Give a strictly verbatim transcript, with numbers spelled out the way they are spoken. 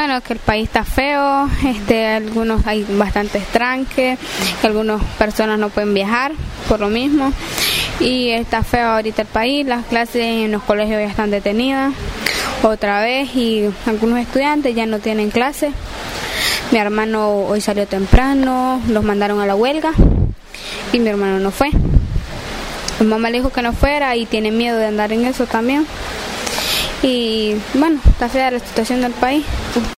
Bueno, que el país está feo, este, algunos hay bastantes tranques, que algunas personas no pueden viajar por lo mismo, y está feo ahorita el país, las clases en los colegios ya están detenidas otra vez y algunos estudiantes ya no tienen clases. Mi hermano hoy salió temprano, los mandaron a la huelga y mi hermano no fue. Mi mamá le dijo que no fuera y tiene miedo de andar en eso también. Y bueno, está fea la situación del país.